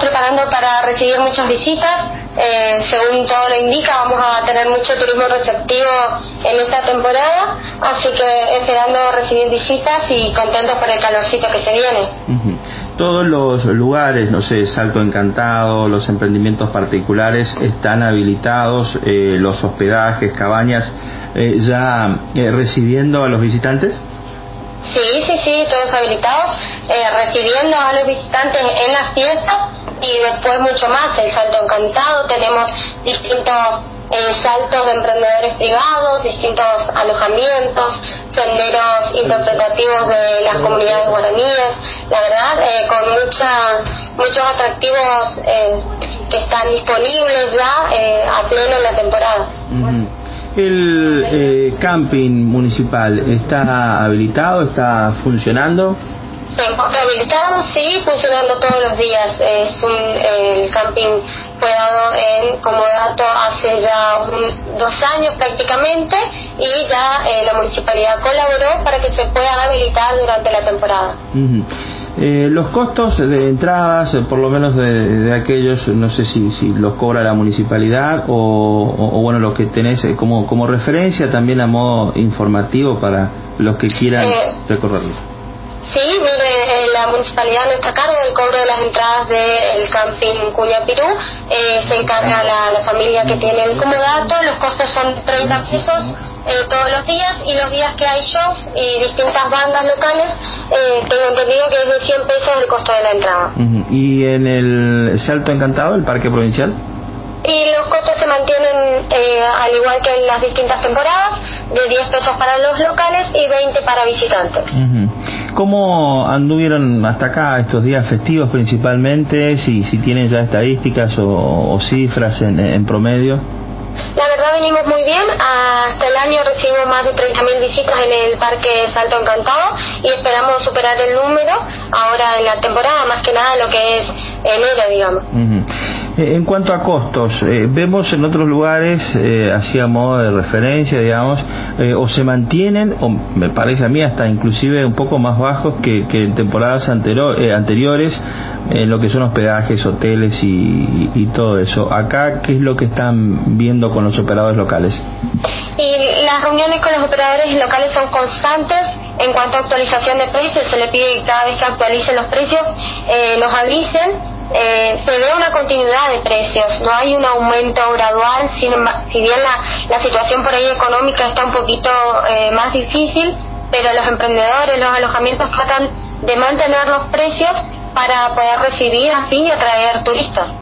preparando para recibir muchas visitas. Según todo lo indica, vamos a tener mucho turismo receptivo en esta temporada, así que esperando recibir visitas y contentos por el calorcito que se viene. Todos los lugares, no sé, Salto Encantado, los emprendimientos particulares están habilitados, los hospedajes, cabañas, ya recibiendo a los visitantes. Sí, todos habilitados, recibiendo a los visitantes en las fiestas y después mucho más. El Salto Encantado, tenemos distintos saltos de emprendedores privados, distintos alojamientos, senderos interpretativos de las comunidades guaraníes, la verdad, con muchos atractivos que están disponibles ya a pleno en la temporada. ¿El camping municipal está habilitado, está funcionando? Se encuentra habilitado, sí, funcionando todos los días. El camping fue dado en comodato hace ya 2 años prácticamente, y ya la municipalidad colaboró para que se pueda habilitar durante la temporada. Los costos de entradas, por lo menos de aquellos, no sé si los cobra la municipalidad o bueno, lo que tenés como referencia también a modo informativo para los que quieran recorrerlos. Sí, mire, la municipalidad no está a cargo del cobro de las entradas del camping Cuñapirú, se encarga la familia que tiene el comodato. Los costos son 30 pesos todos los días, y los días que hay shows y distintas bandas locales, tengo entendido que es de 100 pesos el costo de la entrada. ¿Y en el Salto Encantado, el parque provincial? Y los costos se mantienen al igual que en las distintas temporadas, de 10 pesos para los locales y 20 para visitantes. ¿Cómo anduvieron hasta acá estos días festivos principalmente? Si tienen ya estadísticas o cifras en promedio. La verdad venimos muy bien. Hasta el año recibimos más de 30.000 visitas en el Parque Salto Encantado y esperamos superar el número ahora en la temporada, más que nada lo que es enero, digamos. En cuanto a costos, vemos en otros lugares, así a modo de referencia, digamos, o se mantienen, o me parece a mí hasta inclusive un poco más bajos que en temporadas anteriores, en lo que son hospedajes, hoteles y todo eso. Acá, ¿qué es lo que están viendo con los operadores locales? Y las reuniones con los operadores locales son constantes. En cuanto a actualización de precios, se le pide que cada vez que actualicen los precios los avisen. Se ve una continuidad de precios, no hay un aumento gradual, si bien la situación por ahí económica está un poquito más difícil, pero los emprendedores, los alojamientos tratan de mantener los precios para poder recibir así y atraer turistas.